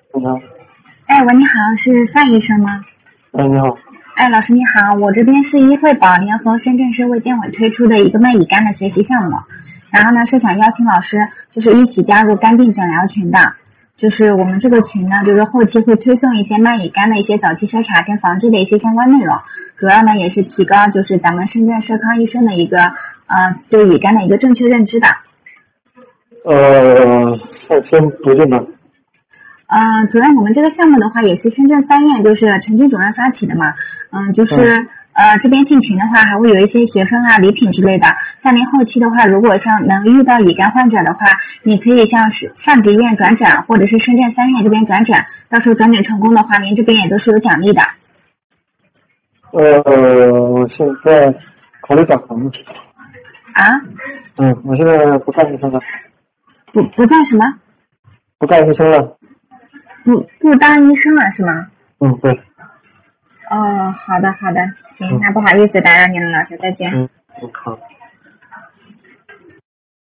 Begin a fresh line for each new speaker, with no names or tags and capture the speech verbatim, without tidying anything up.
你好。
哎，喂，你好，是范医生吗？
哎，你好。
哎，老师你好，我这边是医惠保联合深圳市卫健委推出的一个卖乙肝的学习项目，然后呢是想邀请老师就是一起加入肝病诊疗群的，就是我们这个群呢，就是后期会推送一些卖乙肝的一些早期筛查跟防治的一些相关内容，主要呢也是提高就是咱们深圳社康医生的一个呃对乙肝的一个正确认知的。
呃，先先不定吧。
呃，主任，我们这个项目的话也是深圳三院就是陈军主任发起的嘛，嗯，就是、嗯、呃这边进群的话还会有一些学生啊、礼品之类的。像您后期的话，如果像能遇到乙肝患者的话，你可以向上级医院转诊，或者是深圳三院这边转诊，到时候转诊成功的话，您这边也都是有奖励的。
呃，我现在考虑转行了。
啊？
嗯，我现在不干医生了。
不不干什么？
不干医生了。
不不当医生了是吗？
嗯，对。
哦，好的好的，行，嗯、那不好意思打扰您了，老师，再见。
嗯，好。